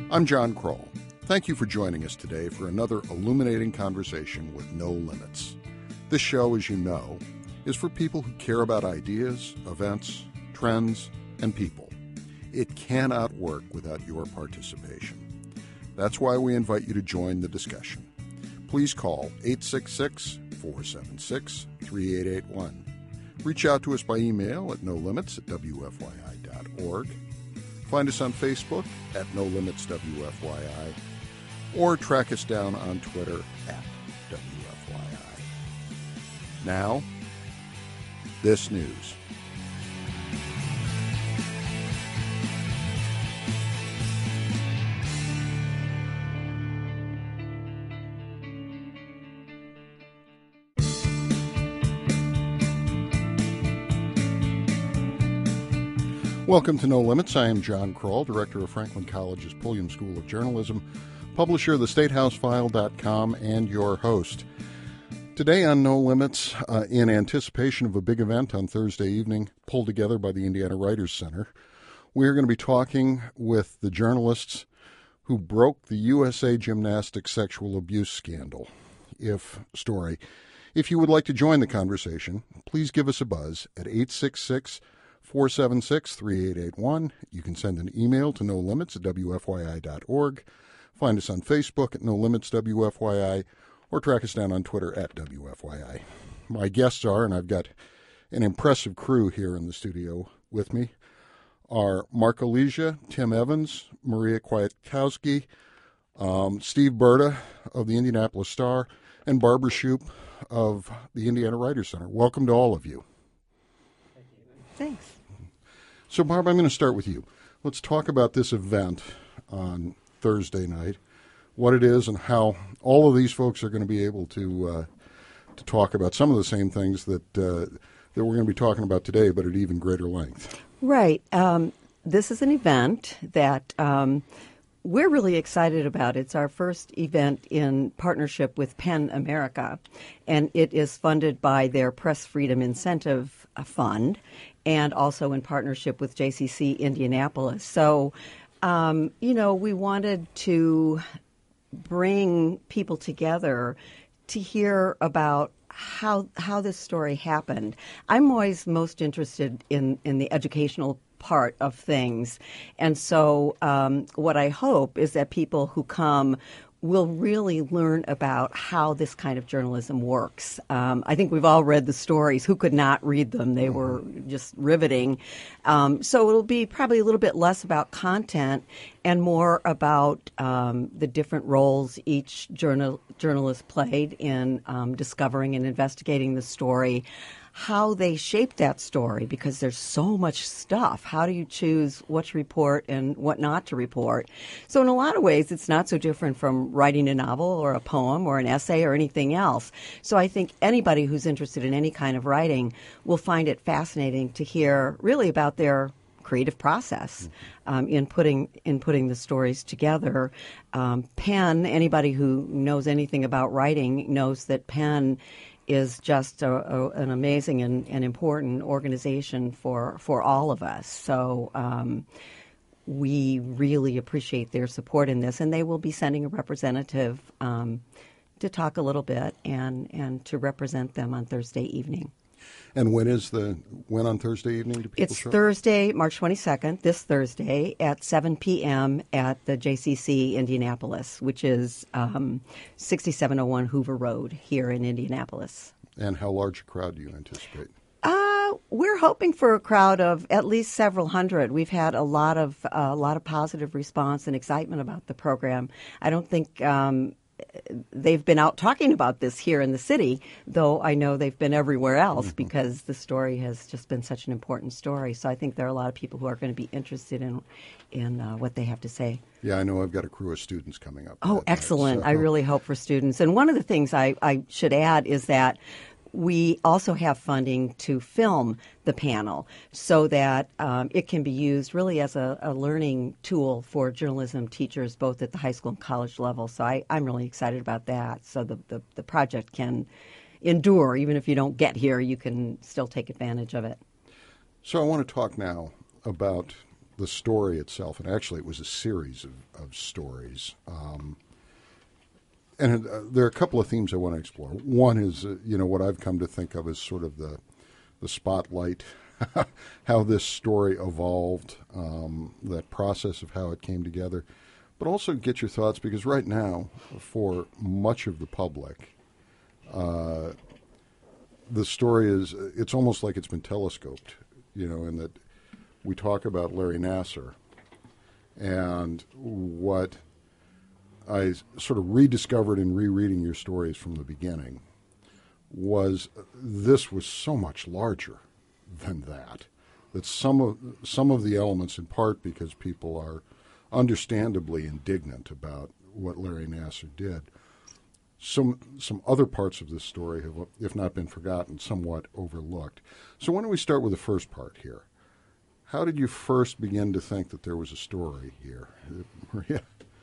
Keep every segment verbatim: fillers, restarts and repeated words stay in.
I'm John Kroll. Thank you for joining us today for another illuminating conversation with No Limits. This show, as you know, is for people who care about ideas, events, trends, and people. It cannot work without your participation. That's why we invite you to join the discussion. Please call eight six six, four seven six, three eight eight one. Reach out to us by email at no limits at w f y i dot org. Find us on Facebook at No Limits W F Y I, or track us down on Twitter at W F Y I. Now, this news. Welcome to No Limits. I am John Kroll, director of Franklin College's Pulliam School of Journalism, publisher of the state house file dot com, and your host. Today on No Limits, uh, in anticipation of a big event on Thursday evening pulled together by the Indiana Writers Center, we are going to be talking with the journalists who broke the U S A Gymnastics sexual abuse scandal. If story. If you would like to join the conversation, please give us a buzz at eight six six, four seven six, three eight eight one. You can send an email to no limits at w f y i dot org. Find us on Facebook at No Limits W F Y I, or track us down on Twitter at W F Y I. My guests are, and I've got an impressive crew here in the studio with me, are Mark Alesia, Tim Evans, Maria Kwiatkowski, um, Steve Berta of the Indianapolis Star, and Barbara Shoup of the Indiana Writers Center. Welcome to all of you. Thanks. So, Barb, I'm going to start with you. Let's talk about this event on Thursday night, what it is, and how all of these folks are going to be able to uh, to talk about some of the same things that uh, that we're going to be talking about today, but at even greater length. Right. Um, this is an event that um, we're really excited about. It's our first event in partnership with PEN America, and it is funded by their Press Freedom Incentive Fund, and also in partnership with J C C Indianapolis. So, um, you know, we wanted to bring people together to hear about how how this story happened. I'm always most interested in, in the educational part of things. And so um, what I hope is that people who come will really learn about how this kind of journalism works. Um, I think we've all read the stories. Who could not read them? They were just riveting. Um, so it'll be probably a little bit less about content and more about um, the different roles each journal- journalist played in um, discovering and investigating the story, how they shaped that story, because there's so much stuff. How do you choose what to report and what not to report? So in a lot of ways, it's not so different from writing a novel or a poem or an essay or anything else. So I think anybody who's interested in any kind of writing will find it fascinating to hear really about their creative process um, in putting in putting the stories together. Um, PEN, anybody who knows anything about writing knows that PEN is just a, a, an amazing and, and important organization for, for all of us. So um, we really appreciate their support in this, and they will be sending a representative um, to talk a little bit and, and to represent them on Thursday evening. And when is the when on Thursday evening do people It's show? Thursday, March twenty-second, this Thursday at seven p.m. at the J C C Indianapolis, which is um, sixty-seven oh one Hoover Road here in Indianapolis. And how large a crowd do you anticipate? Uh, we're hoping for a crowd of at least several hundred. We've had a lot of uh, a lot of positive response and excitement about the program. I don't think um, they've been out talking about this here in the city, though I know they've been everywhere else, mm-hmm. because the story has just been such an important story. So I think there are a lot of people who are going to be interested in in uh, what they have to say. Yeah, I know I've got a crew of students coming up. Oh, excellent. Night, so. I really hope for students. And one of the things I, I should add is that we also have funding to film the panel so that um, it can be used really as a, a learning tool for journalism teachers both at the high school and college level. So I, I'm really excited about that. So the, the, the project can endure. Even if you don't get here, you can still take advantage of it. So I want to talk now about the story itself, and actually it was a series of, of stories. Um, and uh, there are a couple of themes I want to explore. One is, uh, you know, what I've come to think of as sort of the the spotlight, how this story evolved, um, that process of how it came together, but also get your thoughts, because right now, for much of the public, uh, the story is, it's almost like it's been telescoped, you know, in that we talk about Larry Nassar, and what I sort of rediscovered in rereading your stories from the beginning was this was so much larger than that, that some of some of the elements, in part because people are understandably indignant about what Larry Nassar did, some some other parts of this story have, if not been forgotten, somewhat overlooked. So why don't we start with the first part here? How did you first begin to think that there was a story here, Maria?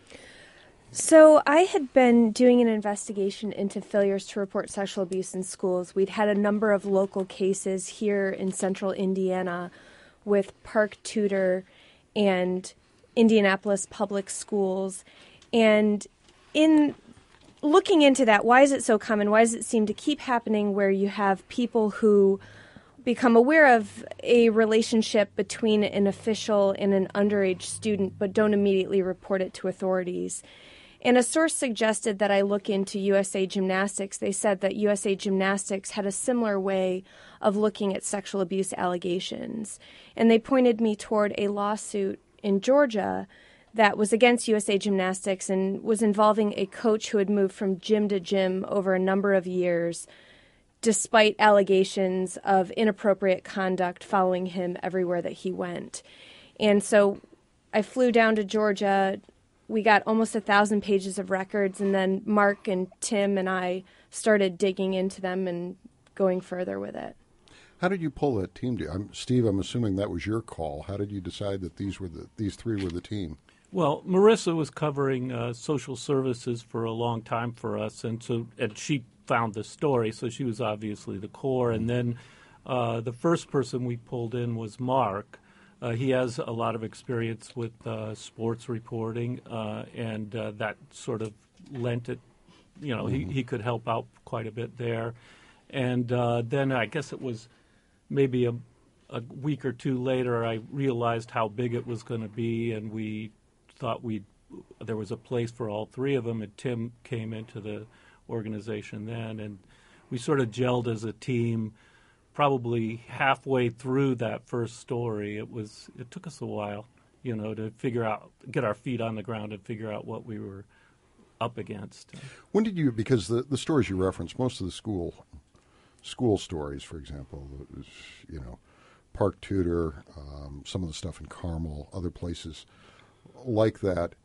So I had been doing an investigation into failures to report sexual abuse in schools. We'd had a number of local cases here in central Indiana with Park Tudor and Indianapolis Public Schools. And in looking into that, why is it so common? Why does it seem to keep happening where you have people who become aware of a relationship between an official and an underage student but don't immediately report it to authorities? And a source suggested that I look into U S A Gymnastics. They said that U S A Gymnastics had a similar way of looking at sexual abuse allegations. And they pointed me toward a lawsuit in Georgia that was against U S A Gymnastics and was involving a coach who had moved from gym to gym over a number of years, despite allegations of inappropriate conduct following him everywhere that he went. And so I flew down to Georgia. We got almost a thousand pages of records, and then Mark and Tim and I started digging into them and going further with it. How did you pull that team together? I'm, Steve, I'm assuming that was your call. How did you decide that these were the these three were the team? Well, Marissa was covering uh, social services for a long time for us, and so and she found the story, so she was obviously the core. And then uh, the first person we pulled in was Mark. Uh, he has a lot of experience with uh, sports reporting, uh, and uh, that sort of lent it, you know, mm-hmm. he, he could help out quite a bit there. And uh, then I guess it was maybe a, a week or two later I realized how big it was going to be, and we thought we'd, there was a place for all three of them, and Tim came into the organization then, and we sort of gelled as a team. Probably halfway through that first story, it was it took us a while, you know, to figure out, get our feet on the ground and figure out what we were up against. When did you, because the, the stories you referenced, most of the school school stories, for example, was, you know, Park Tudor, um, some of the stuff in Carmel, other places like that,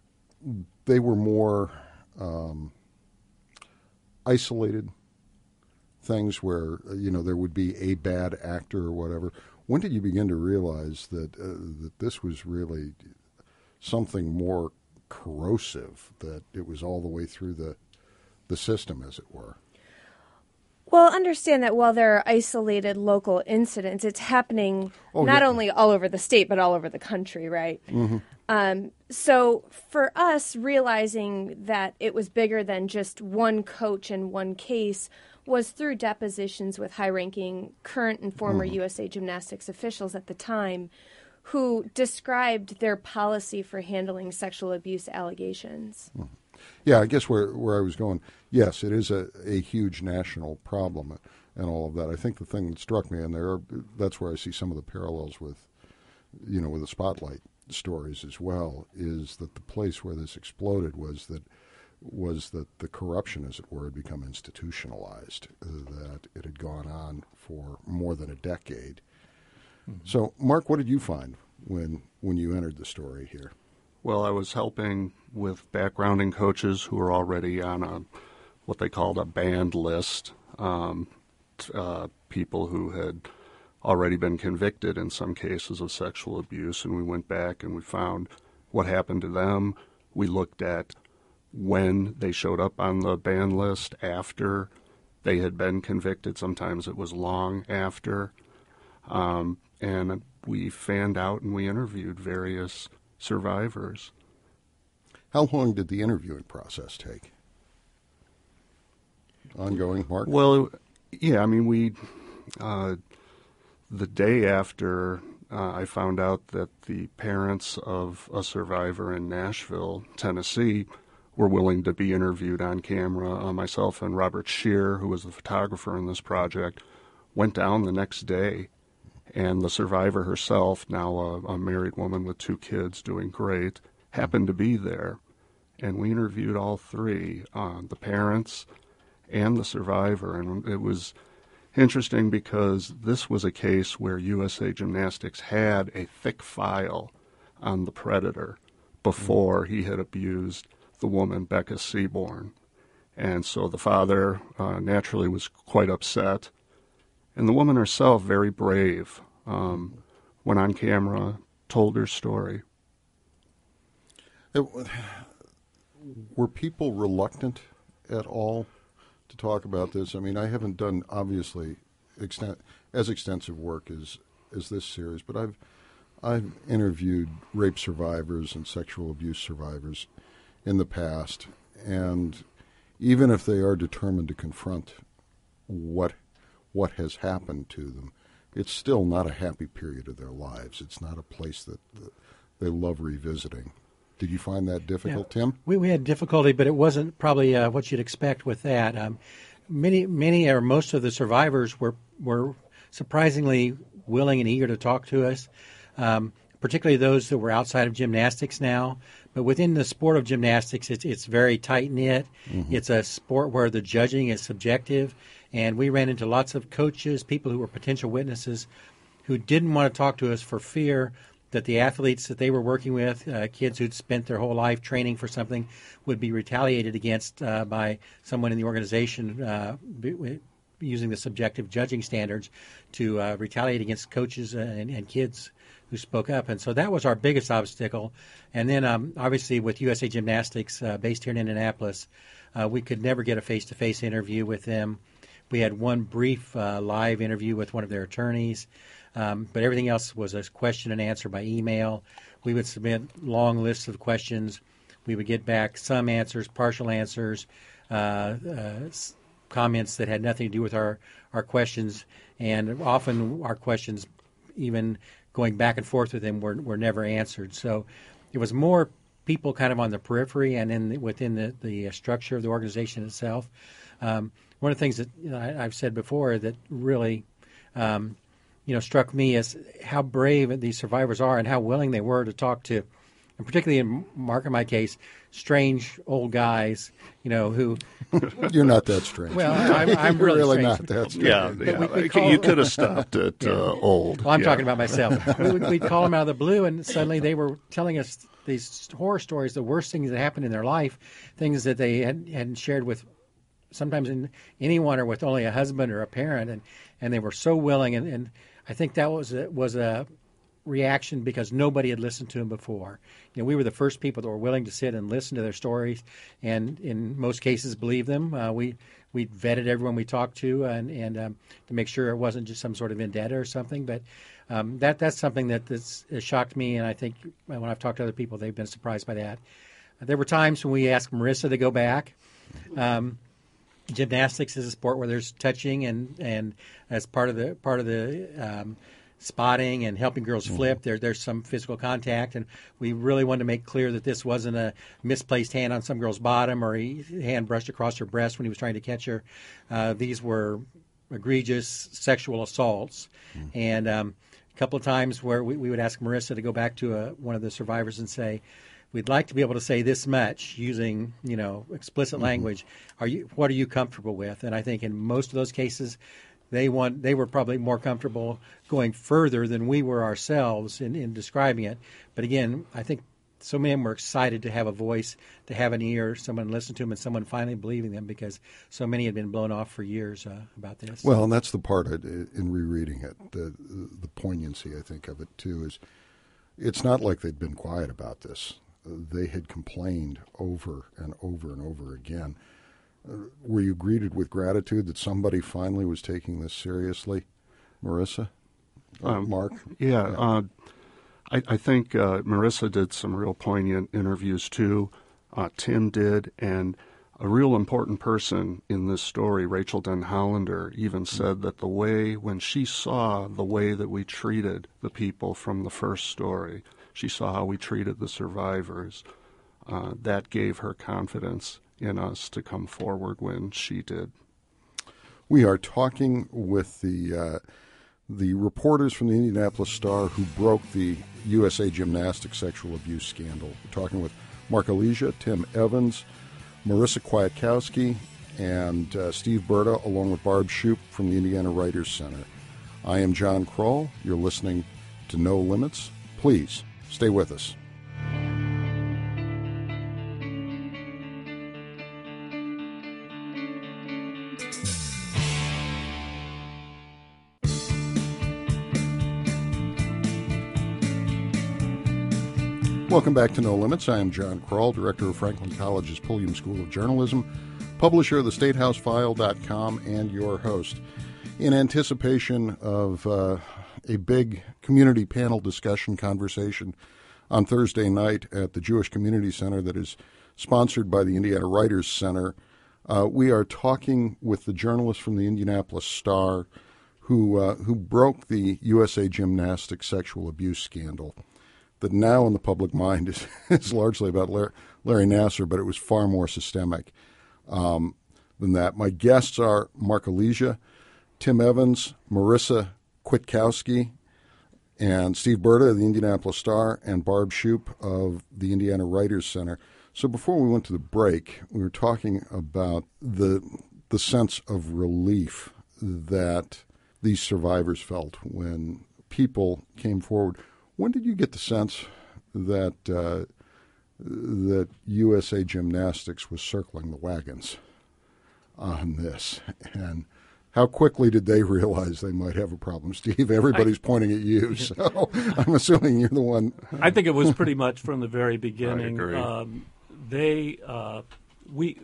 they were more um, isolated things where, you know, there would be a bad actor or whatever. When did you begin to realize that uh, that this was really something more corrosive, that it was all the way through the the system, as it were? Well, understand that while there are isolated local incidents, it's happening oh, not yeah. only all over the state, but all over the country, right? Mm-hmm. Um, so for us, realizing that it was bigger than just one coach and one case was through depositions with high-ranking current and former mm-hmm. U S A Gymnastics officials at the time who described their policy for handling sexual abuse allegations. Mm-hmm. Yeah, I guess where where I was going, yes, it is a, a huge national problem and all of that. I think the thing that struck me, and there are, that's where I see some of the parallels with, you know, with the Spotlight stories as well, is that the place where this exploded was that was that the corruption, as it were, had become institutionalized, uh, that it had gone on for more than a decade. Mm-hmm. So, Mark, what did you find when when you entered the story here? Well, I was helping with backgrounding coaches who were already on a what they called a banned list, um, uh, people who had already been convicted in some cases of sexual abuse, and we went back and we found what happened to them. We looked at when they showed up on the ban list after they had been convicted. Sometimes it was long after. Um, and we we fanned out and we interviewed various survivors. How long did the interviewing process take? Ongoing, Mark? Well, yeah, I mean, we, uh, the day after uh, I found out that the parents of a survivor in Nashville, Tennessee, were willing to be interviewed on camera, uh, myself and Robert Shear, who was the photographer in this project, went down the next day, and the survivor herself, now a, a married woman with two kids doing great, happened to be there. And we interviewed all three, uh, the parents and the survivor, and it was interesting because this was a case where U S A Gymnastics had a thick file on the predator before he had abused the woman, Becca Seaborn. And so the father uh, naturally was quite upset. And the woman herself, very brave, um, went on camera, told her story. It, were people reluctant at all to talk about this? I mean, I haven't done, obviously, extent, as extensive work as, as this series, but I've I've interviewed rape survivors and sexual abuse survivors in the past, and even if they are determined to confront what what has happened to them, it's still not a happy period of their lives. It's not a place that, that they love revisiting. Did you find that difficult, yeah. Tim? We, we had difficulty, but it wasn't probably uh, what you'd expect with that. Um, many, many or most of the survivors were were surprisingly willing and eager to talk to us, um, particularly those that were outside of gymnastics now. But within the sport of gymnastics, it's it's very tight-knit. Mm-hmm. It's a sport where the judging is subjective, and we ran into lots of coaches, people who were potential witnesses, who didn't want to talk to us for fear that the athletes that they were working with, uh, kids who'd spent their whole life training for something, would be retaliated against uh, by someone in the organization uh, b- using the subjective judging standards to uh, retaliate against coaches and, and kids who spoke up. And so that was our biggest obstacle. And then um, obviously with U S A Gymnastics uh, based here in Indianapolis, uh, we could never get a face-to-face interview with them. We had one brief uh, live interview with one of their attorneys. Um, but everything else was a question and answer by email. We would submit long lists of questions. We would get back some answers, partial answers, uh, uh, comments that had nothing to do with our, our questions. And often our questions, even going back and forth with them, were, were never answered. So it was more people kind of on the periphery and in the, within the, the structure of the organization itself. Um, one of the things that you know, I, I've said before that really um, you know, struck me as how brave these survivors are and how willing they were to talk to, and particularly in Mark and my case, strange old guys, you know, who... You're not that strange. Well, I'm, I'm You're really, really strange. not that strange. Yeah, yeah. We, we call, you could have stopped at yeah. uh, old. Well, I'm yeah. talking about myself. we would, we'd call them out of the blue, and suddenly they were telling us these horror stories, the worst things that happened in their life, things that they had, hadn't shared with sometimes in anyone or with only a husband or a parent, and, and they were so willing, and, and I think that was a, was a reaction because nobody had listened to them before. You know, we were the first people that were willing to sit and listen to their stories, and in most cases believe them. Uh, we we vetted everyone we talked to, and and um, to make sure it wasn't just some sort of vendetta or something. But um, that that's something that that's, has shocked me, and I think when I've talked to other people, they've been surprised by that. Uh, there were times when we asked Marissa to go back. Um, Gymnastics is a sport where there's touching, and, and as part of the part of the um, spotting and helping girls flip, mm-hmm. there there's some physical contact, and we really wanted to make clear that this wasn't a misplaced hand on some girl's bottom or a hand brushed across her breast when he was trying to catch her. Uh, these were egregious sexual assaults, mm-hmm. and um, a couple of times where we, we would ask Marissa to go back to a, one of the survivors and say, we'd like to be able to say this much using, you know, explicit mm-hmm. language. Are you? What are you comfortable with? And I think in most of those cases, they want they were probably more comfortable going further than we were ourselves in, in describing it. But again, I think so many of them were excited to have a voice, to have an ear, someone listen to them, and someone finally believing them because so many had been blown off for years uh, about this. Well, and that's the part I, in rereading it, the the poignancy I think of it too is it's not like they'd been quiet about this. They had complained over and over and over again. Uh, were you greeted with gratitude that somebody finally was taking this seriously, Marissa? Uh, Um, Mark? Yeah, Yeah. uh, I, I think uh, Marissa did some real poignant interviews too. Uh, Tim did, and a real important person in this story, Rachel Den Hollander, even said that the way, when she saw the way that we treated the people from the first story, she saw how we treated the survivors, uh, that gave her confidence in us to come forward when she did. We are talking with the uh, the reporters from the Indianapolis Star who broke the U S A Gymnastics sexual abuse scandal. We're talking with Mark Alicia, Tim Evans, Marissa Kwiatkowski, and uh, Steve Berta, along with Barb Shoup from the Indiana Writers Center. I am John Kroll. You're listening to No Limits. Please stay with us. Welcome back to No Limits. I am John Kroll, director of Franklin College's Pulliam School of Journalism, publisher of the State House File dot com, and your host. In anticipation of uh, a big community panel discussion conversation on Thursday night at the Jewish Community Center that is sponsored by the Indiana Writers Center, uh, we are talking with the journalist from the Indianapolis Star who uh, who broke the U S A Gymnastics sexual abuse scandal that now in the public mind is, is largely about Larry, Larry Nassar, but it was far more systemic um, than that. My guests are Mark Alicia, Tim Evans, Marissa Kwiatkowski, and Steve Berta of the Indianapolis Star, and Barb Shoup of the Indiana Writers Center. So before we went to the break, we were talking about the the sense of relief that these survivors felt when people came forward. When did you get the sense that uh, that U S A Gymnastics was circling the wagons on this, and how quickly did they realize they might have a problem? Steve, everybody's I, pointing at you, so I'm assuming you're the one. I think it was pretty much from the very beginning. I agree. Um, they uh, we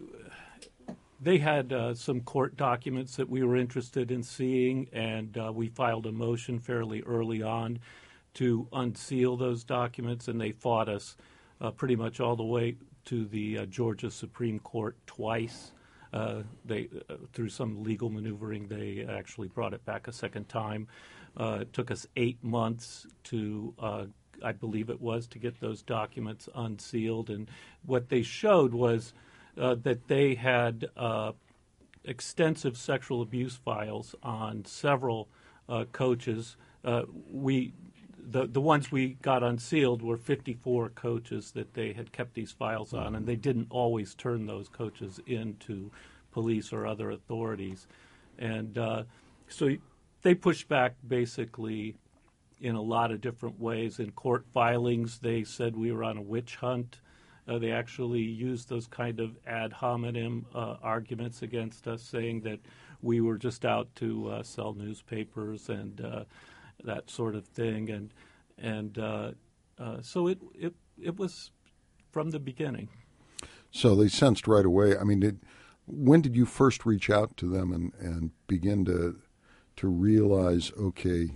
they had uh, some court documents that we were interested in seeing, and uh, we filed a motion fairly early on to unseal those documents, and they fought us uh, pretty much all the way to the uh, Georgia Supreme Court twice. Uh, they, uh, through some legal maneuvering, they actually brought it back a second time. Uh, it took us eight months to, uh, I believe it was, to get those documents unsealed. And what they showed was uh, that they had uh, extensive sexual abuse files on several uh, coaches. Uh, we The the ones we got unsealed were fifty-four coaches that they had kept these files on, and they didn't always turn those coaches into police or other authorities. And uh, so they pushed back basically in a lot of different ways. In court filings, they said we were on a witch hunt. Uh, they actually used those kind of ad hominem uh, arguments against us, saying that we were just out to uh, sell newspapers and uh, that sort of thing, and and uh, uh, so it, it it was from the beginning. So they sensed right away. I mean, did, when did you first reach out to them and, and begin to to realize, okay,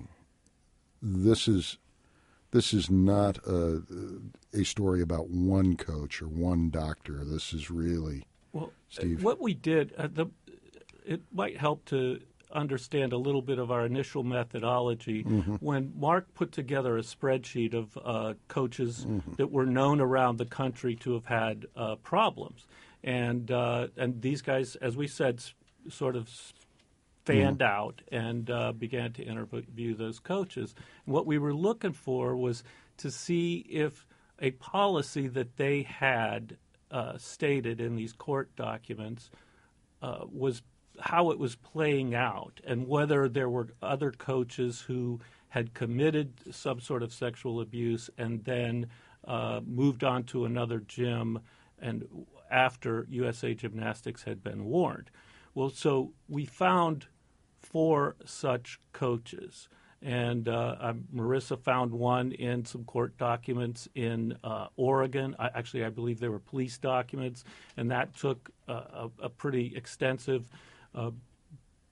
this is this is not a a story about one coach or one doctor. This is really well, Steve. What we did, uh, the it might help to understand a little bit of our initial methodology. Mm-hmm. When Mark put together a spreadsheet of uh, coaches mm-hmm. that were known around the country to have had uh, problems, and uh, and these guys, as we said, s- sort of fanned mm-hmm. out and uh, began to interview those coaches. And what we were looking for was to see if a policy that they had uh, stated in these court documents uh, was how it was playing out, and whether there were other coaches who had committed some sort of sexual abuse and then uh, moved on to another gym and after U S A Gymnastics had been warned. Well, so we found four such coaches, and uh, um, Marissa found one in some court documents in uh, Oregon. I, actually, I believe they were police documents, and that took uh, a, a pretty extensive Uh,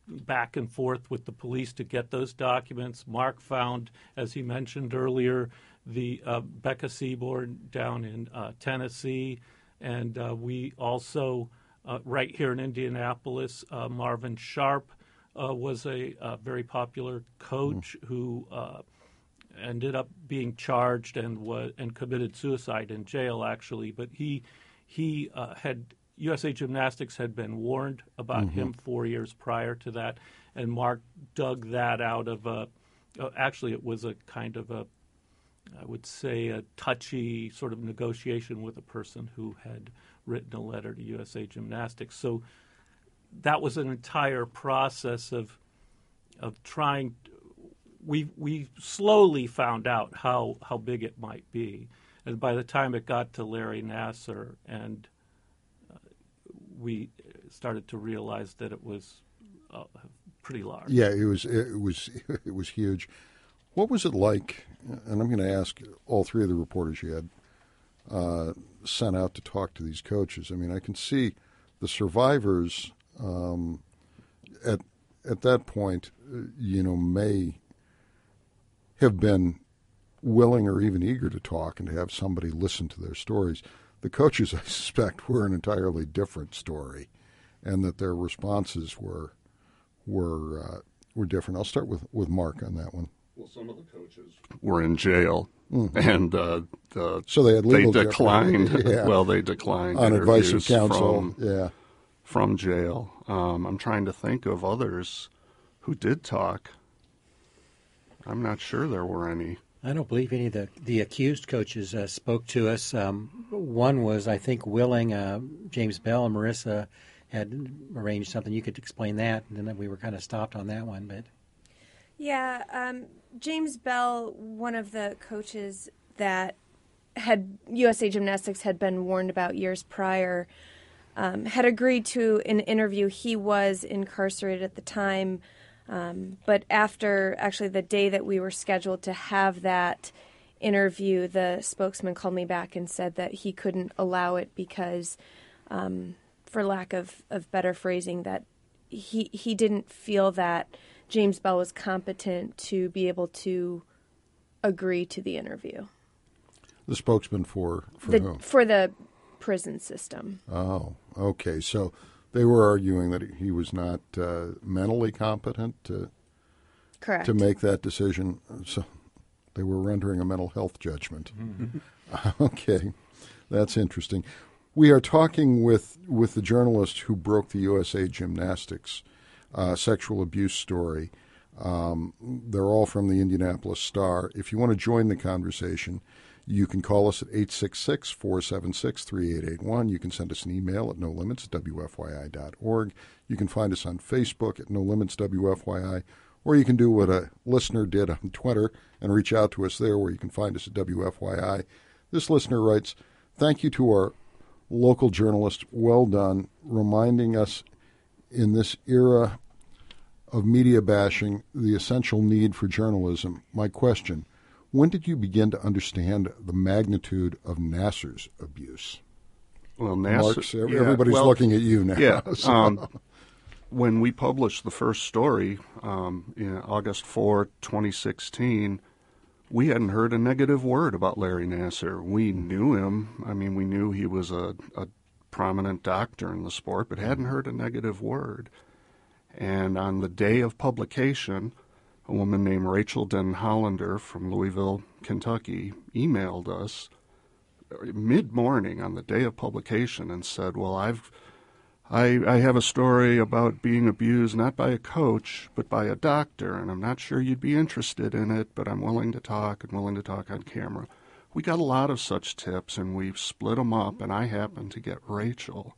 back and forth with the police to get those documents. Mark found, as he mentioned earlier, the uh, Becca Seaborn down in uh, Tennessee, and uh, we also, uh, right here in Indianapolis, uh, Marvin Sharp uh, was a, a very popular coach mm. who uh, ended up being charged and was and committed suicide in jail, actually. But he he uh, had U S A Gymnastics had been warned about mm-hmm. him four years prior to that, and Mark dug that out of a. Uh, actually, it was a kind of a, I would say, a touchy sort of negotiation with a person who had written a letter to U S A Gymnastics. So that was an entire process of of trying. We we slowly found out how, how big it might be, and by the time it got to Larry Nassar, and uh, we started to realize that it was uh, pretty large. Yeah, it was it was it was huge. What was it like? And I'm going to ask all three of the reporters you had uh, sent out to talk to these coaches. I mean, I can see the survivors um, at at that point, you know, may have been willing or even eager to talk and to have somebody listen to their stories. The coaches, I suspect, were an entirely different story, and that their responses were were uh, were different. I'll start with, with Mark on that one. Well, some of the coaches were in jail, mm-hmm. and uh, the, so they had legal they declined. Yeah. Well, they declined on advice of counsel. From, yeah, from jail. Um, I'm trying to think of others who did talk. I'm not sure there were any. I don't believe any of the, the accused coaches uh, spoke to us. Um, one was, I think, willing. Uh, James Bell and Marissa had arranged something. You could explain that, and then we were kind of stopped on that one. But yeah, um, James Bell, one of the coaches that had U S A Gymnastics had been warned about years prior, um, had agreed to an interview. He was incarcerated at the time. Um, but after actually the day that we were scheduled to have that interview, the spokesman called me back and said that he couldn't allow it because, um, for lack of, of better phrasing, that he he didn't feel that James Bell was competent to be able to agree to the interview. The spokesman for, for the, whom? For the prison system. Oh, okay. So they were arguing that he was not uh, mentally competent to Correct. to make that decision. So they were rendering a mental health judgment. Mm-hmm. Okay, that's interesting. We are talking with, with the journalist who broke the U S A Gymnastics uh, sexual abuse story. Um, they're all from the Indianapolis Star. If you want to join the conversation, you can call us at eight six six, four seven six, three eight eight one. You can send us an email at no limits at w f y i dot org. You can find us on Facebook at No Limits W F Y I, or you can do what a listener did on Twitter and reach out to us there, where you can find us at W F Y I. This listener writes, "Thank you to our local journalist. Well done, reminding us in this era of media bashing the essential need for journalism. My question, when did you begin to understand the magnitude of Nassar's abuse?" Well, Nassar, Mark's, yeah, everybody's well, looking at you now. Yeah. So. Um, when we published the first story um, in August fourth, twenty sixteen, we hadn't heard a negative word about Larry Nassar. We knew him. I mean, we knew he was a, a prominent doctor in the sport, but hadn't heard a negative word. And on the day of publication, a woman named Rachel Den Hollander from Louisville, Kentucky, emailed us mid-morning on the day of publication and said, well, I've, I, I have a story about being abused not by a coach, but by a doctor, and I'm not sure you'd be interested in it, but I'm willing to talk and willing to talk on camera. We got a lot of such tips, and we've split them up, and I happened to get Rachel,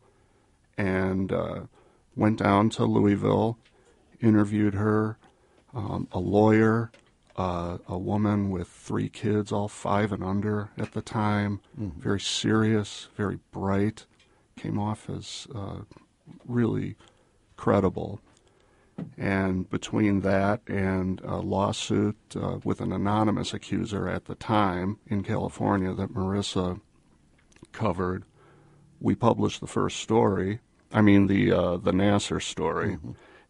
and uh, went down to Louisville, interviewed her, um, a lawyer, uh, a woman with three kids, all five and under at the time, mm-hmm. very serious, very bright, came off as uh, really credible. And between that and a lawsuit uh, with an anonymous accuser at the time in California that Marissa covered, we published the first story, I mean the uh, the Nassar story. Mm-hmm.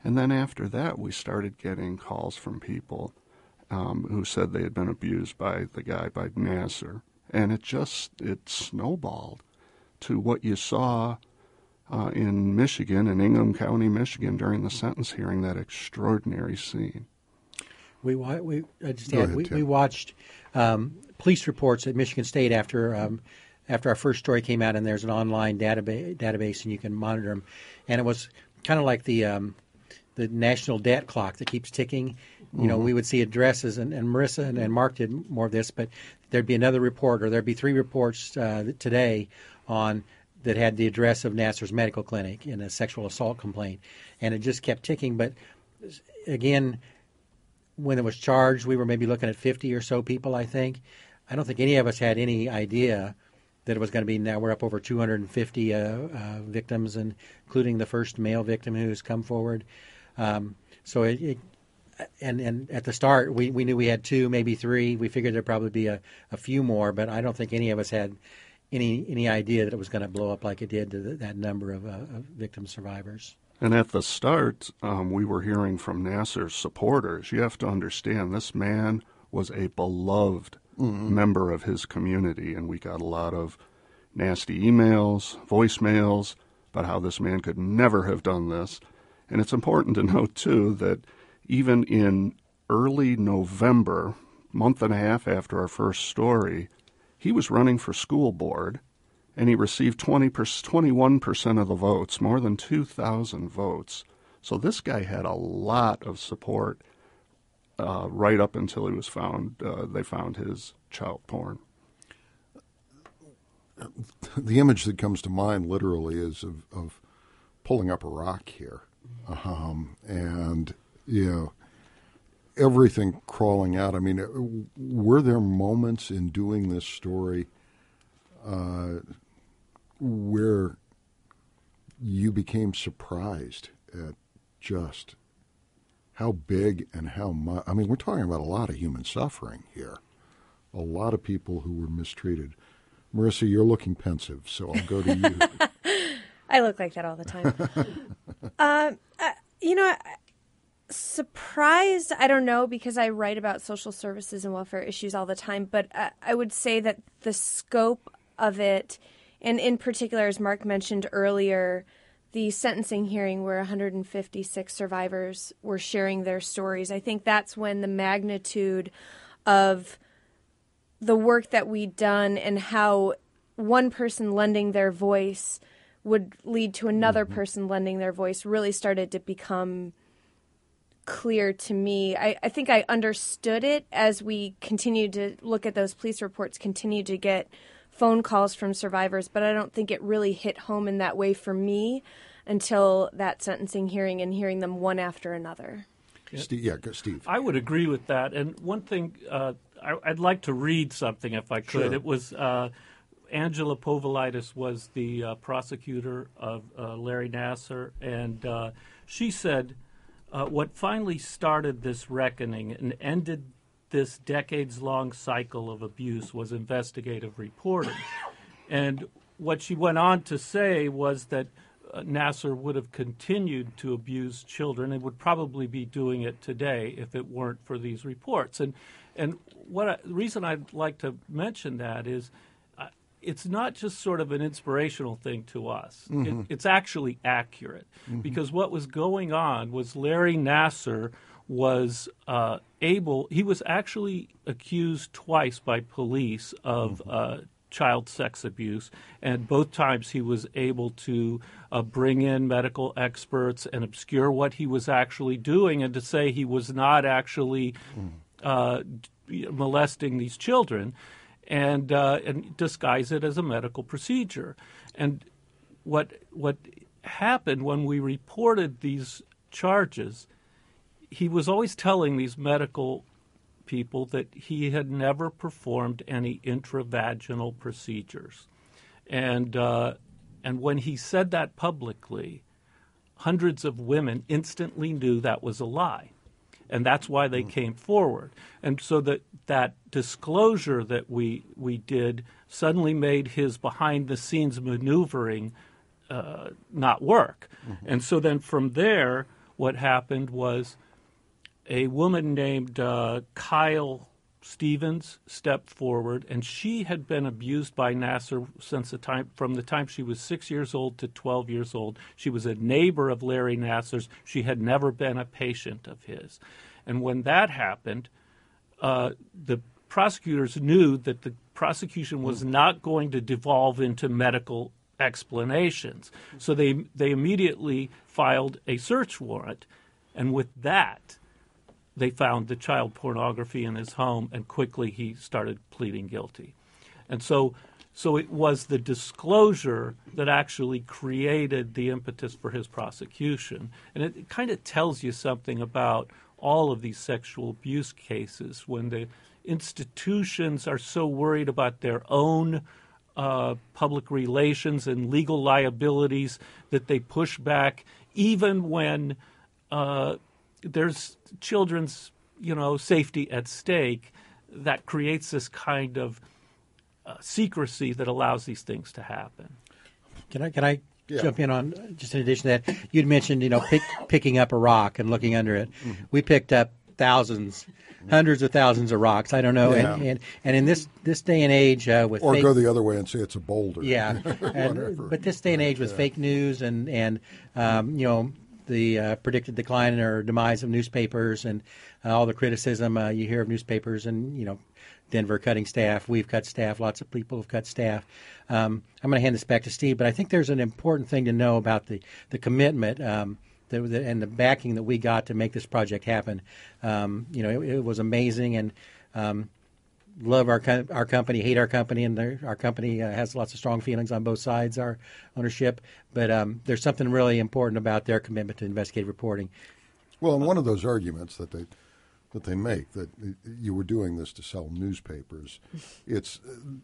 And then after that, we started getting calls from people um, who said they had been abused by the guy, by Nassar. And it just, it snowballed to what you saw uh, in Michigan, in Ingham County, Michigan, during the sentence hearing, that extraordinary scene. We we I just Go add, ahead, we, Tim. we watched um, police reports at Michigan State after um, after our first story came out, and there's an online database database, and you can monitor them. And it was kind of like the um, the national debt clock that keeps ticking. You know, Mm-hmm. we would see addresses, and, and Marissa and, and Mark did more of this, but there'd be another report, or there'd be three reports uh, today on that had the address of Nassar's medical clinic in a sexual assault complaint, and it just kept ticking. But again, when it was charged, we were maybe looking at fifty or so people, I think. I don't think any of us had any idea that it was going to be, now we're up over two hundred fifty uh, uh, victims, and including the first male victim who's come forward. Um, so it, it and, and at the start, we, we knew we had two, maybe three. We figured there'd probably be a, a few more, but I don't think any of us had any any idea that it was going to blow up like it did to the, that number of, uh, of victim survivors. And at the start, um, we were hearing from Nassar's supporters. You have to understand, this man was a beloved mm-hmm. member of his community, and we got a lot of nasty emails, voicemails about how this man could never have done this. And it's important to note, too, that even in early November, month and a half after our first story, he was running for school board, and he received twenty, twenty-one percent of the votes, more than two thousand votes. So this guy had a lot of support uh, right up until he was found, uh, they found his child porn. The image that comes to mind literally is of, of pulling up a rock here. Um, and, you know, everything crawling out. I mean, were there moments in doing this story uh, where you became surprised at just how big and how much? I mean, we're talking about a lot of human suffering here, a lot of people who were mistreated. Marissa, you're looking pensive, so I'll go to you. I look like that all the time. um, uh, you know, surprised, I don't know, because I write about social services and welfare issues all the time, but uh, I would say that the scope of it, and in particular, as Mark mentioned earlier, the sentencing hearing where one hundred fifty-six survivors were sharing their stories, I think that's when the magnitude of the work that we'd done and how one person lending their voice would lead to another mm-hmm. person lending their voice really started to become clear to me. I, I think I understood it as we continued to look at those police reports, continued to get phone calls from survivors, but I don't think it really hit home in that way for me until that sentencing hearing and hearing them one after another. Yeah, Steve. Yeah, Steve. I would agree with that. And one thing, uh, I, I'd like to read something if I could. Sure. It was uh, Angela Povolitis was the uh, prosecutor of uh, Larry Nassar, and uh, she said, uh, what finally started this reckoning and ended this decades-long cycle of abuse was investigative reporting. And what she went on to say was that uh, Nassar would have continued to abuse children and would probably be doing it today if it weren't for these reports. And and what I, the reason I'd like to mention that is uh, it's not just sort of an inspirational thing to us. Mm-hmm. It, it's actually accurate mm-hmm. because what was going on was Larry Nassar was uh, able, he was actually accused twice by police of uh, child sex abuse, and both times he was able to uh, bring in medical experts and obscure what he was actually doing and to say he was not actually uh, molesting these children and, uh, and disguise it as a medical procedure. And what what happened when we reported these charges, he was always telling these medical people that he had never performed any intravaginal procedures. And uh, and when he said that publicly, hundreds of women instantly knew that was a lie. And that's why they mm. came forward. And so that, that disclosure that we, we did suddenly made his behind-the-scenes maneuvering uh, not work. Mm-hmm. And so then from there, what happened was a woman named uh, Kyle Stevens stepped forward, and she had been abused by Nassar since the time from the time she was six years old to twelve years old. She was a neighbor of Larry Nassar's. She had never been a patient of his. And when that happened, uh, the prosecutors knew that the prosecution was not going to devolve into medical explanations. So they they immediately filed a search warrant, and with that, they found the child pornography in his home, and quickly he started pleading guilty. And so so it was the disclosure that actually created the impetus for his prosecution. And it, it kind of tells you something about all of these sexual abuse cases when the institutions are so worried about their own uh, public relations and legal liabilities that they push back even when uh, there's children's, you know, safety at stake. That creates this kind of uh, secrecy that allows these things to happen. Can I can I Yeah. jump in on just in addition to that? You'd mentioned, you know, pick, picking up a rock and looking under it. Mm-hmm. We picked up thousands, hundreds of thousands of rocks. I don't know, Yeah. and, and and in this this day and age uh, with Or fake, go the other way and say it's a boulder. yeah, and, but this day and age with yeah. fake news and and um, you know. the uh, predicted decline or demise of newspapers and uh, all the criticism uh, you hear of newspapers and, you know, Denver cutting staff. We've cut staff. Lots of people have cut staff. Um, I'm going to hand this back to Steve, but I think there's an important thing to know about the, the commitment um, the, the, and the backing that we got to make this project happen. Um, you know, it, it was amazing, and um, love our our company, hate our company, and our company uh, has lots of strong feelings on both sides, our ownership. But um, there's something really important about their commitment to investigative reporting. Well, and one of those arguments that they that they make, that you were doing this to sell newspapers, it's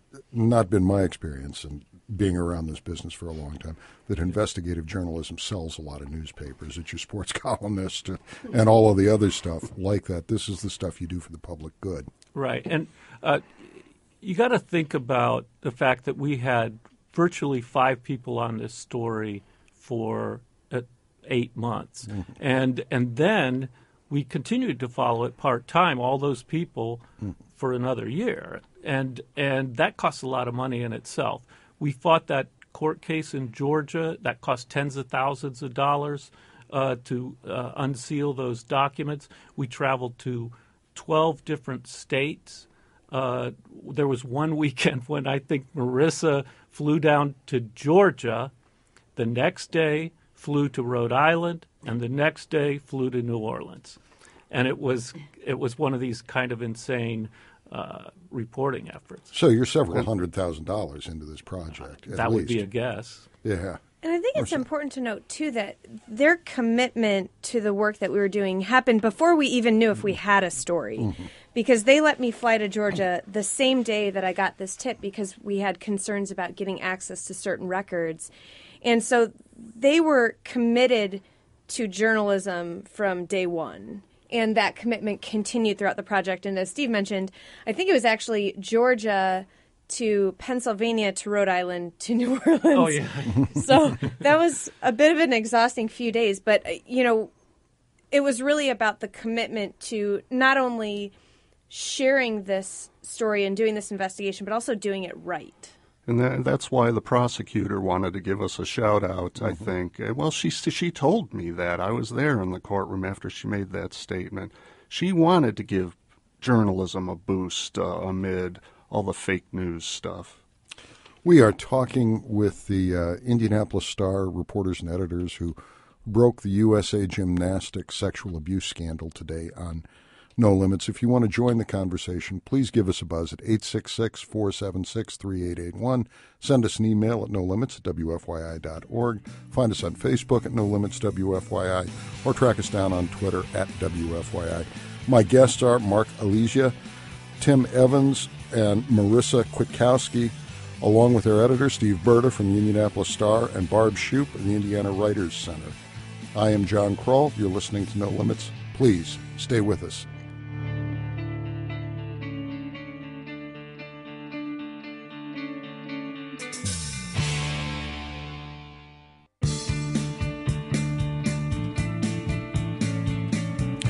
not been my experience, and being around this business for a long time, that investigative journalism sells a lot of newspapers. It's your sports columnist and all of the other stuff like that. This is the stuff you do for the public good. Right. And uh, you got to think about the fact that we had virtually five people on this story for uh, eight months. Mm-hmm. And and then we continued to follow it part-time, all those people, mm-hmm. for another year. And and that costs a lot of money in itself. We fought that court case in Georgia. That cost tens of thousands of dollars uh, to uh, unseal those documents. We traveled to twelve different states. Uh, there was one weekend when I think Marissa flew down to Georgia, the next day flew to Rhode Island, and the next day flew to New Orleans. And it was it was one of these kind of insane uh, reporting efforts. So you're several hundred thousand dollars into this project. Uh, at that least. would be a guess. Yeah. And I think it's important to note, too, that their commitment to the work that we were doing happened before we even knew if we had a story. Mm-hmm. Because they let me fly to Georgia the same day that I got this tip because we had concerns about getting access to certain records. And so they were committed to journalism from day one. And that commitment continued throughout the project. And as Steve mentioned, I think it was actually Georgia to Pennsylvania to Rhode Island to New Orleans. Oh, yeah. So that was a bit of an exhausting few days. But, you know, it was really about the commitment to not only sharing this story and doing this investigation, but also doing it right. And that, that's why the prosecutor wanted to give us a shout-out, mm-hmm. I think. Well, she she told me that. I was there in the courtroom after she made that statement. She wanted to give journalism a boost uh, amid all the fake news stuff. We are talking with the uh, Indianapolis Star reporters and editors who broke the U S A Gymnastics sexual abuse scandal today on No Limits. If you want to join the conversation, please give us a buzz at eight six six, four seven six, three eight eight one. Send us an email at no limits at w f y i dot org. Find us on Facebook at No Limits W F Y I, or track us down on Twitter at W F Y I. My guests are Mark Aleggia, Tim Evans, and Marissa Kwiatkowski, along with their editor, Steve Berta from the Indianapolis Star, and Barb Shoup of the Indiana Writers Center. I am John Kroll. You're listening to No Limits. Please stay with us.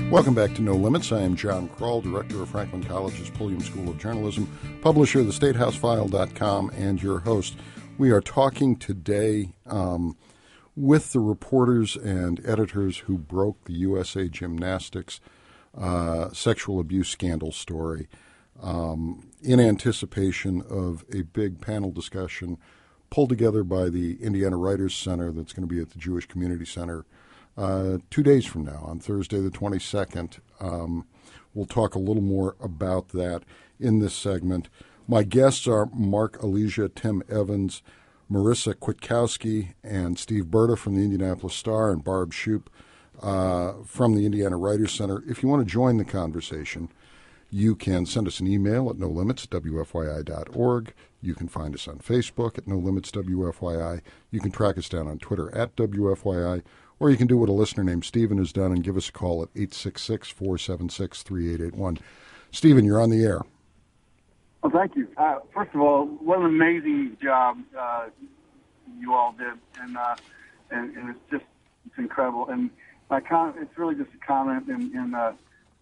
Welcome back to No Limits. I am John Kroll, director of Franklin College's Pulliam School of Journalism, publisher of the state house file dot com, and your host. We are talking today um, with the reporters and editors who broke the U S A Gymnastics uh, sexual abuse scandal story um, in anticipation of a big panel discussion pulled together by the Indiana Writers Center that's going to be at the Jewish Community Center Uh, two days from now, on Thursday the twenty-second. Um, we'll talk a little more about that in this segment. My guests are Mark Alicia, Tim Evans, Marissa Kwiatkowski, and Steve Berta from the Indianapolis Star, and Barb Shoup uh, from the Indiana Writers Center. If you want to join the conversation, you can send us an email at no limits at w f y i dot org. You can find us on Facebook at No Limits W F Y I. You can track us down on Twitter at W F Y I. Or you can do what a listener named Stephen has done and give us a call at eight six six, four seven six, three eight eight one. Stephen, you're on the air. Well, thank you. Uh, first of all, what an amazing job uh, you all did, and, uh, and and it's just it's incredible. And my com- it's really just a comment, and, and uh,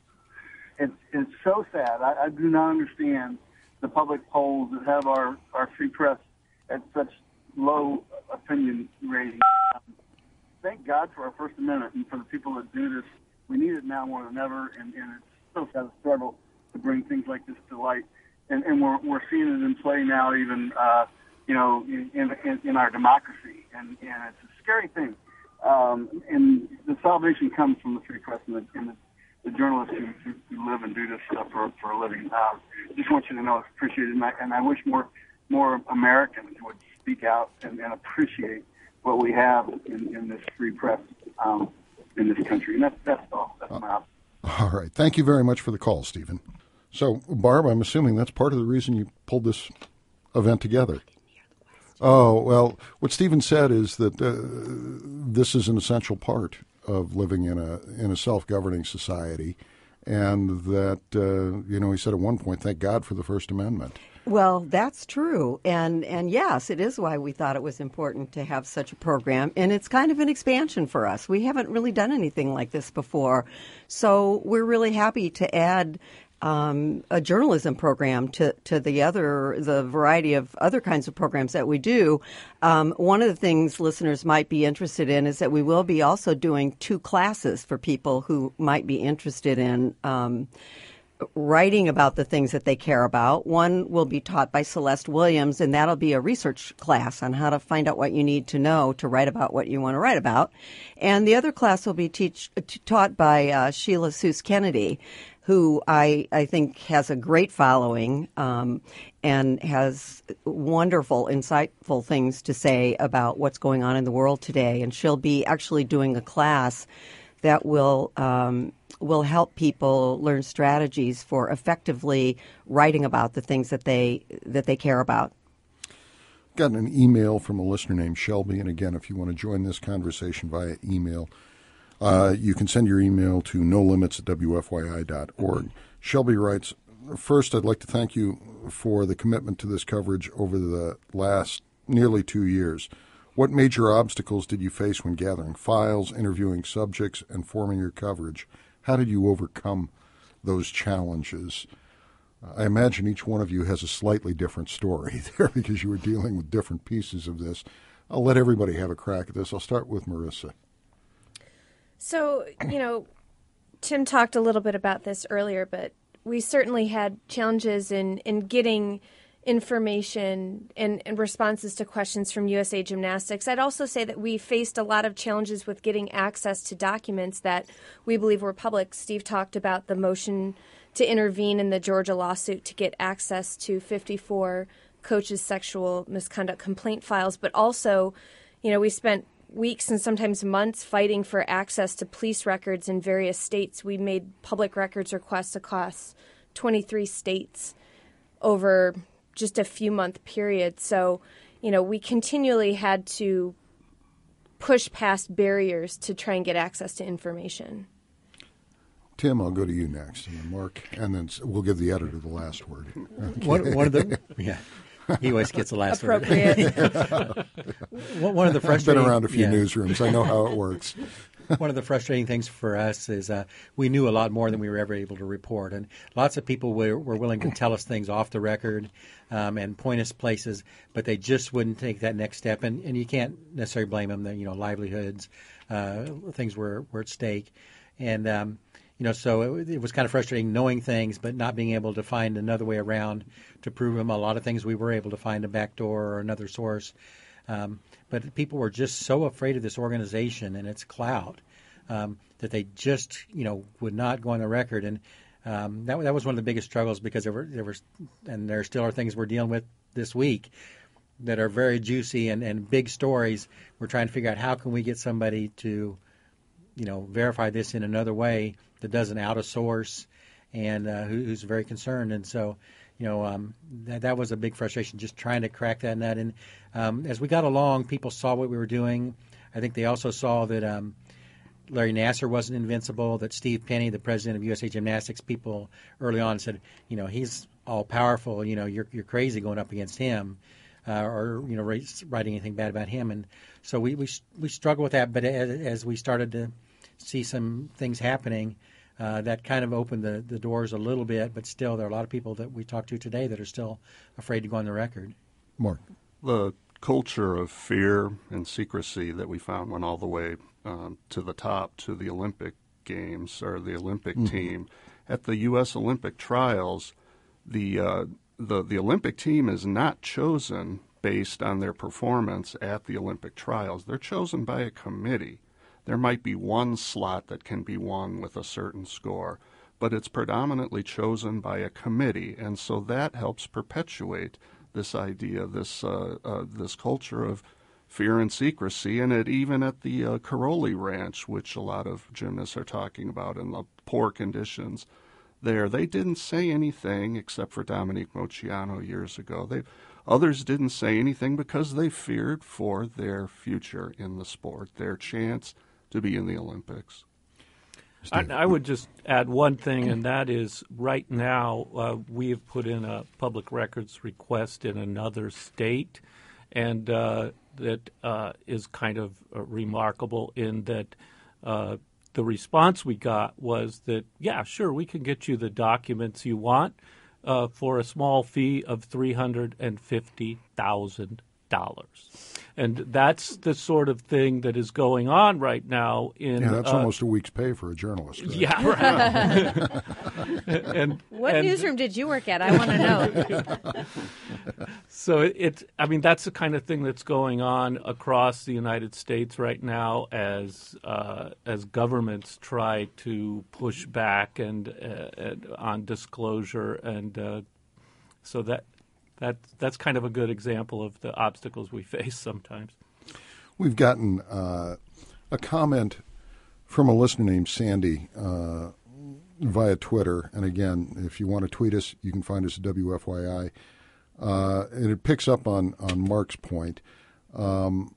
it's it's so sad. I, I do not understand the public polls that have our, our free press at such low opinion rating. Thank God for our First Amendment and for the people that do this. We need it now more than ever, and, and it's so sad a struggle to bring things like this to light. And, and we're we're seeing it in play now, even uh, you know, in, in in our democracy, and, and it's a scary thing. Um, and the salvation comes from the free press and the, and the, the journalists who, who, who live and do this stuff for for a living. Uh, just want you to know it's appreciated, and I, and I wish more more Americans would speak out and, and appreciate what we have in, in this free press um, in this country. And that's, that's all. That's my opinion. All right. Thank you very much for the call, Stephen. So, Barb, I'm assuming that's part of the reason you pulled this event together. Oh, well, what Stephen said is that uh, this is an essential part of living in a in a self-governing society, and that, uh, you know, he said at one point, thank God for the First Amendment. Well, that's true. And and yes, it is why we thought it was important to have such a program. And it's kind of an expansion for us. We haven't really done anything like this before. So we're really happy to add um, a journalism program to, to the other, the variety of other kinds of programs that we do. Um, one of the things listeners might be interested in is that we will be also doing two classes for people who might be interested in um writing about the things that they care about. One will be taught by Celeste Williams, and that'll be a research class on how to find out what you need to know to write about what you want to write about. And the other class will be teach, t- taught by uh, Sheila Seuss Kennedy, who I, I think has a great following um, and has wonderful, insightful things to say about what's going on in the world today. And she'll be actually doing a class that will um, will help people learn strategies for effectively writing about the things that they that they care about. Got an email from a listener named Shelby, and again, if you want to join this conversation via email, uh, you can send your email to no limits at w f y i dot org. Shelby writes, first, I'd like to thank you for the commitment to this coverage over the last nearly two years. What major obstacles did you face when gathering files, interviewing subjects, and forming your coverage? How did you overcome those challenges? I imagine each one of you has a slightly different story there because you were dealing with different pieces of this. I'll let everybody have a crack at this. I'll start with Marissa. So, you know, Tim talked a little bit about this earlier, but we certainly had challenges in, in getting information and, and responses to questions from U S A Gymnastics. I'd also say that we faced a lot of challenges with getting access to documents that we believe were public. Steve talked about the motion to intervene in the Georgia lawsuit to get access to fifty-four coaches' sexual misconduct complaint files, but also, you know, we spent weeks and sometimes months fighting for access to police records in various states. We made public records requests across twenty-three states over just a few month period. So, you know, we continually had to push past barriers to try and get access to information. Tim, I'll go to you next, and then Mark, and then we'll give the editor the last word. Okay. One, one of the yeah, he always gets the last Appropriate. word. One of the frustrating. I've been around a few yeah. newsrooms. I know how it works. one of the frustrating things for us is uh, we knew a lot more than we were ever able to report. And lots of people were, were willing to tell us things off the record um, and point us places, but they just wouldn't take that next step. And, and you can't necessarily blame them. That, you know, livelihoods, uh, things were, were at stake. And, um, you know, so it, it was kind of frustrating knowing things but not being able to find another way around to prove them. A lot of things we were able to find a back door or another source. Um, but people were just so afraid of this organization and its clout um, that they just, you know, would not go on the record. And um, that that was one of the biggest struggles because there were there was and there still are things we're dealing with this week that are very juicy and, and big stories. We're trying to figure out how can we get somebody to, you know, verify this in another way that doesn't out a source and uh, who, who's very concerned. And so. You know, um, that, that was a big frustration, just trying to crack that nut. And um, as we got along, people saw what we were doing. I think they also saw that um, Larry Nassar wasn't invincible, that Steve Penny, the president of U S A Gymnastics, people early on said, you know, he's all-powerful. You know, you're you're crazy going up against him uh, or, you know, writing anything bad about him. And so we, we, we struggled with that. But as, as we started to see some things happening, Uh, that kind of opened the, the doors a little bit, but still there are a lot of people that we talked to today that are still afraid to go on the record. Mark. The culture of fear and secrecy that we found went all the way um, to the top, to the Olympic Games or the Olympic mm-hmm. team. At the U S Olympic trials, the, uh, the, the Olympic team is not chosen based on their performance at the Olympic trials. They're chosen by a committee. There might be one slot that can be won with a certain score, but it's predominantly chosen by a committee, and so that helps perpetuate this idea, this uh, uh, this culture of fear and secrecy. And it even at the uh, Caroli Ranch, which a lot of gymnasts are talking about, and the poor conditions there, they didn't say anything except for Dominique Moceanu years ago. They others didn't say anything because they feared for their future in the sport, their chance to be in the Olympics. I, I would just add one thing, and that is right now uh, we have put in a public records request in another state, and uh, that uh, is kind of uh, remarkable in that uh, the response we got was that, yeah, sure, we can get you the documents you want uh, for a small fee of three hundred fifty thousand dollars. And that's the sort of thing that is going on right now in yeah, that's uh, almost a week's pay for a journalist. Right? Yeah, right. and what and, newsroom did you work at? I want to know. So it, it, I mean, that's the kind of thing that's going on across the United States right now as uh, as governments try to push back and, uh, and on disclosure, and uh, so that. That that's kind of a good example of the obstacles we face sometimes. We've gotten uh, a comment from a listener named Sandy uh, via Twitter. And again, if you want to tweet us, you can find us at W F Y I. Uh, and it picks up on, on Mark's point. Um,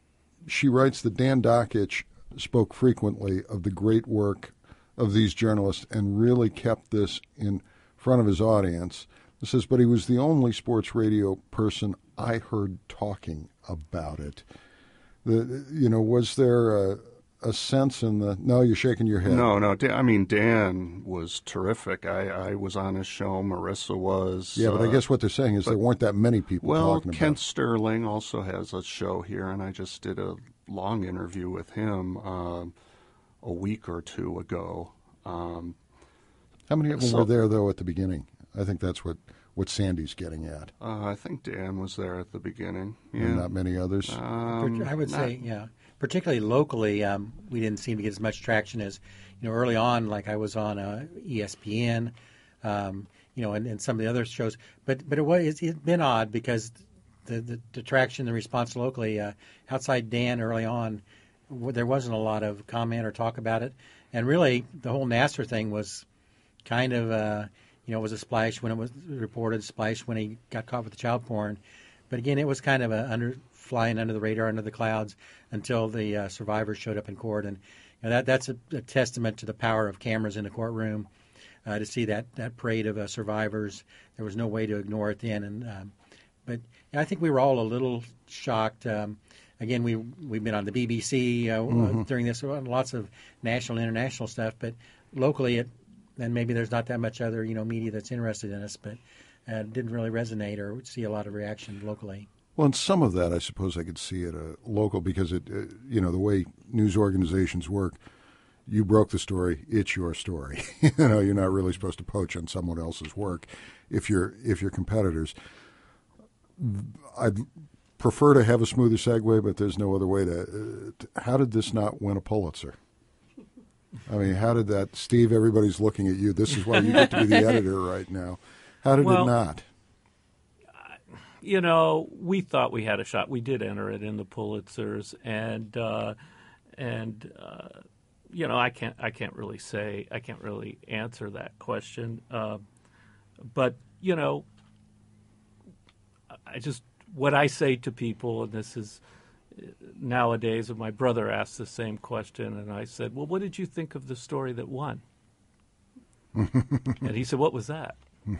she writes that Dan Dakich spoke frequently of the great work of these journalists and really kept this in front of his audience. It says, but he was the only sports radio person I heard talking about it. The, you know, was there a, a sense in the, no, you're shaking your head. No, no. I mean, Dan was terrific. I, I was on his show. Marissa was. Yeah, but uh, I guess what they're saying is but, there weren't that many people well, talking about it. Kent Sterling also has a show here, and I just did a long interview with him uh, a week or two ago. Um, How many of them so, were there, though, at the beginning? I think that's what, what Sandy's getting at. Uh, I think Dan was there at the beginning. Yeah. And not many others? Um, I would not, say, yeah. Particularly locally, um, we didn't seem to get as much traction as, you know, early on, like I was on uh, E S P N, um, you know, and, and some of the other shows. But but it was, it's been odd because the, the, the traction, the response locally, uh, outside Dan early on, there wasn't a lot of comment or talk about it. And really, the whole Nassar thing was kind of, uh, you know, it was a splash when it was reported, splash when he got caught with the child porn. But again, it was kind of a under flying under the radar, under the clouds, until the uh, survivors showed up in court. And you know, that that's a, a testament to the power of cameras in the courtroom, uh, to see that, that parade of uh, survivors. There was no way to ignore it then. And um, But yeah, I think we were all a little shocked. Um, again, we we've been on the B B C uh, mm-hmm. during this, lots of national and international stuff, but locally, it and maybe there's not that much other you know media that's interested in us, but uh, it didn't really resonate or see a lot of reaction locally. Well, and some of that, I suppose, I could see at a local because it, uh, you know, the way news organizations work. You broke the story; it's your story. you know, you're not really supposed to poach on someone else's work if you're if you're competitors. I'd prefer to have a smoother segue, but there's no other way to. Uh, to how did this not win a Pulitzer? I mean, how did that, Steve? Everybody's looking at you. This is why you get to be the editor right now. How did well, it not? You know, we thought we had a shot. We did enter it in the Pulitzers, and uh, and. Uh, You know, I can't. I can't really say. I can't really answer that question. Uh, but you know, I just what I say to people, and this is nowadays. And my brother asked the same question, and I said, "Well, what did you think of the story that won?" And he said, "What was that?"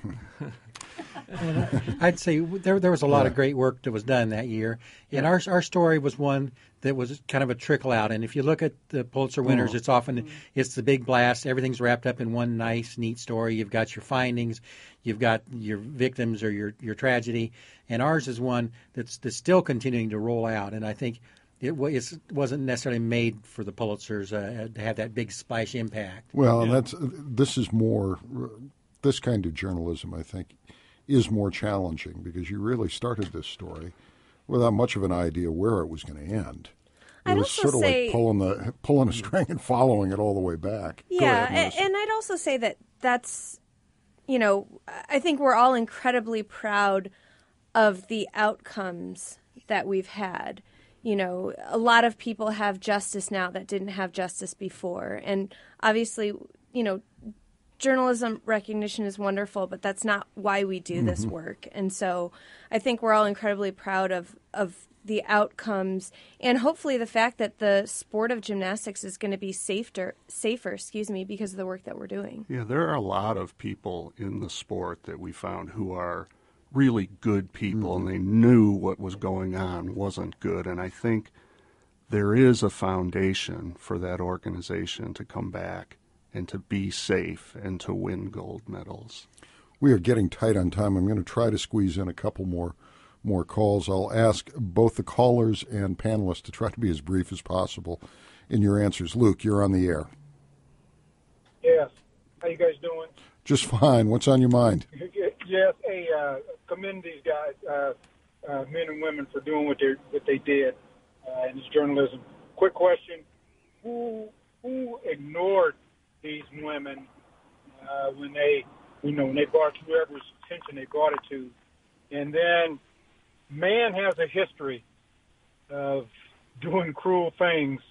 I'd say there there was a lot yeah. of great work that was done that year, and yeah. our our story was one that was kind of a trickle out. And if you look at the Pulitzer winners, oh. it's often it's the big blast. Everything's wrapped up in one nice, neat story. You've got your findings, you've got your victims or your your tragedy, and ours is one that's that's still continuing to roll out. And I think it was wasn't necessarily made for the Pulitzers uh, to have that big splash impact. Well, yeah. and that's this is more. This kind of journalism, I think, is more challenging because you really started this story without much of an idea where it was going to end. It I'd was also sort of say, like pulling the pulling a string and following it all the way back. Yeah, ahead, and, and I'd also say that that's, you know, I think we're all incredibly proud of the outcomes that we've had. You know, a lot of people have justice now that didn't have justice before. And obviously, you know, journalism recognition is wonderful, but that's not why we do this work. And so I think we're all incredibly proud of, of the outcomes and hopefully the fact that the sport of gymnastics is going to be safer, safer, excuse me, because of the work that we're doing. Yeah, there are a lot of people in the sport that we found who are really good people, mm-hmm. and they knew what was going on wasn't good. And I think there is a foundation for that organization to come back and to be safe and to win gold medals. We are getting tight on time. I'm going to try to squeeze in a couple more more calls. I'll ask both the callers and panelists to try to be as brief as possible in your answers. Luke, you're on the air. Yes. How you guys doing? Just fine. What's on your mind? Yes. Hey, uh, commend these guys, uh, uh, men and women, for doing what they what they did uh, in this journalism. Quick question: Who who ignored these women uh, when they, you know, when they brought whoever's attention they brought it to? And then, man has a history of doing cruel things.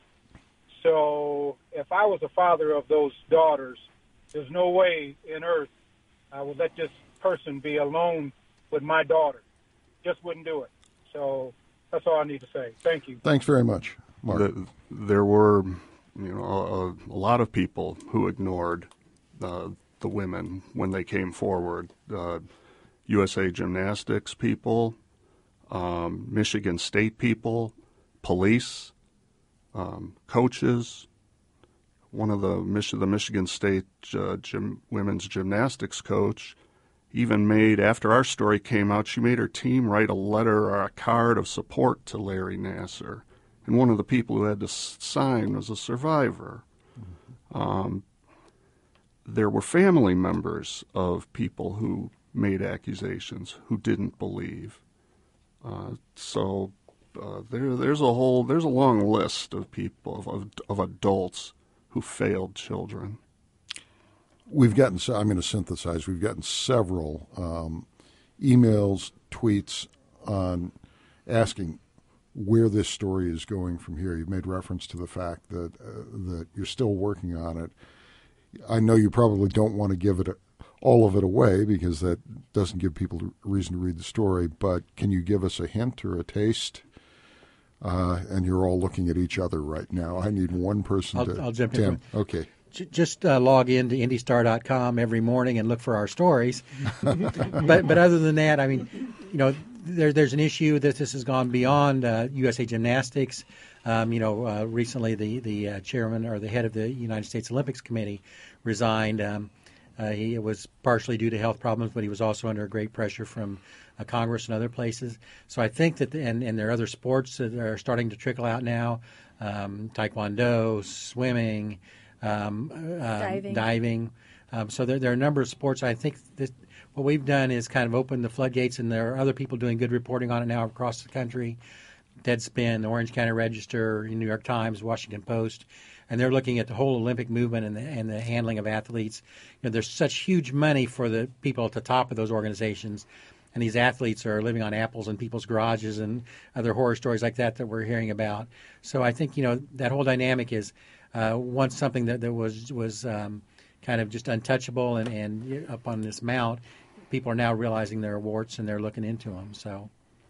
So if I was a father of those daughters, there's no way in earth I would let this person be alone with my daughter. Just wouldn't do it. So that's all I need to say. Thank you. Thanks very much, Mark. The, there were, you know, a, a lot of people who ignored uh, the women when they came forward. Uh, U S A Gymnastics people, um, Michigan State people, police, um, coaches. One of the, Mich- the Michigan State uh, gym, women's gymnastics coach even made, after our story came out, she made her team write a letter or a card of support to Larry Nassar. And one of the people who had to sign was a survivor. Mm-hmm. Um, there were family members of people who made accusations who didn't believe. Uh, so uh, there, there's a whole, there's a long list of people, of, of, of adults who failed children. We've gotten, I'm going to synthesize, we've gotten several um, emails, tweets on asking where this story is going from here. You've made reference to the fact that uh, that you're still working on it. I know you probably don't want to give it a, all of it away because that doesn't give people a reason to read the story, but can you give us a hint or a taste? Uh, and you're all looking at each other right now. I need one person I'll, to... I'll jump Tim. in. Okay. Just uh, log in to Indy Star dot com every morning and look for our stories. but but other than that, I mean, you know, there, there's an issue that this has gone beyond uh, U S A Gymnastics. Um, you know, uh, recently the the uh, chairman or the head of the United States Olympics Committee resigned. Um, uh, he it was partially due to health problems, but he was also under great pressure from uh, Congress and other places. So I think that, the, and, and there are other sports that are starting to trickle out now, um, taekwondo, swimming, um, uh, diving. diving. Um, so there, there are a number of sports. I think that what we've done is kind of open the floodgates, and there are other people doing good reporting on it now across the country. Deadspin, the Orange County Register, New York Times, Washington Post, and they're looking at the whole Olympic movement and the, and the handling of athletes. You know, there's such huge money for the people at the top of those organizations, and these athletes are living on apples in people's garages and other horror stories like that that we're hearing about. So I think, you know, that whole dynamic is uh, once something that, that was was um, kind of just untouchable and, and up on this mount, people are now realizing there are warts and they're looking into them. So.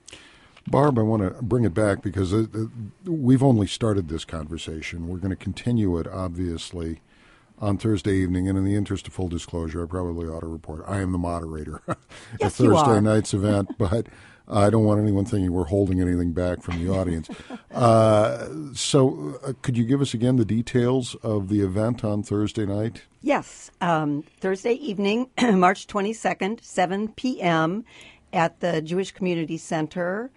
Barb, I want to bring it back because uh, we've only started this conversation. We're going to continue it, obviously, on Thursday evening. And in the interest of full disclosure, I probably ought to report I am the moderator Yes, at you Thursday are. night's event, but I don't want anyone thinking we're holding anything back from the audience. uh, so uh, could you give us again the details of the event on Thursday night? Yes, um, Thursday evening, March twenty-second, seven p.m. at the Jewish Community Center.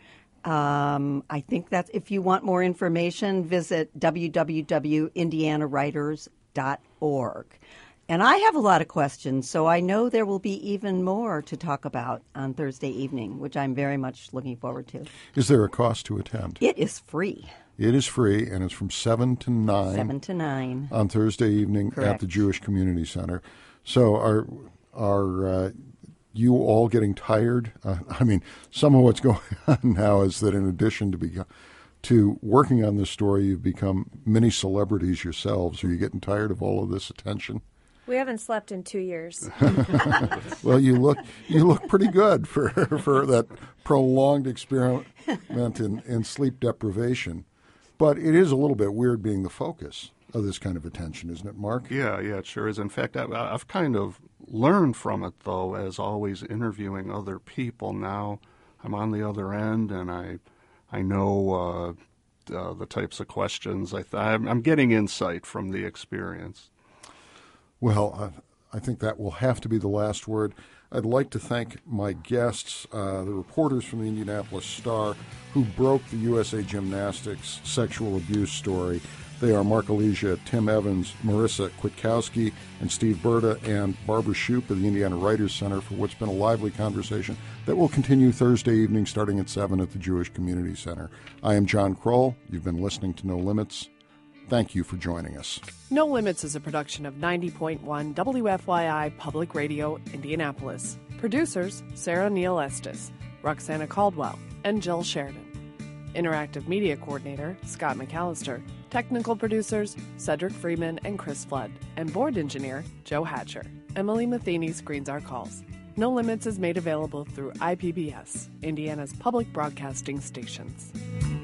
Um, I think that's, if you want more information, visit w w w dot indiana writers dot org. And I have a lot of questions, so I know there will be even more to talk about on Thursday evening, which I'm very much looking forward to. Is there a cost to attend? It is free. It is free, and it's from seven to nine. seven to nine. On Thursday evening Correct. at the Jewish Community Center. So are are uh, you all getting tired? Uh, I mean, some of what's going on now is that in addition to be, to working on this story, you've become mini celebrities yourselves. Are you getting tired of all of this attention? We haven't slept in two years. Well, you look you look pretty good for for that prolonged experiment in, in sleep deprivation. But it is a little bit weird being the focus of this kind of attention, isn't it, Mark? Yeah, yeah, it sure is. In fact, I, I've kind of learned from it, though, as always interviewing other people. Now I'm on the other end, and I I know uh, uh, the types of questions. I th- I'm, I'm getting insight from the experience. Well, uh, I think that will have to be the last word. I'd like to thank my guests, uh, the reporters from the Indianapolis Star, who broke the U S A Gymnastics sexual abuse story. They are Mark Alesia, Tim Evans, Marissa Kwiatkowski, and Steve Berta, and Barbara Shoup of the Indiana Writers Center for what's been a lively conversation that will continue Thursday evening starting at seven at the Jewish Community Center. I am John Kroll. You've been listening to No Limits. Thank you for joining us. No Limits is a production of ninety point one W F Y I Public Radio, Indianapolis. Producers, Sarah Neal Estes, Roxana Caldwell, and Jill Sheridan. Interactive Media Coordinator, Scott McAllister. Technical producers, Cedric Freeman and Chris Flood. And Board Engineer, Joe Hatcher. Emily Matheny screens our calls. No Limits is made available through I P B S, Indiana's public broadcasting stations.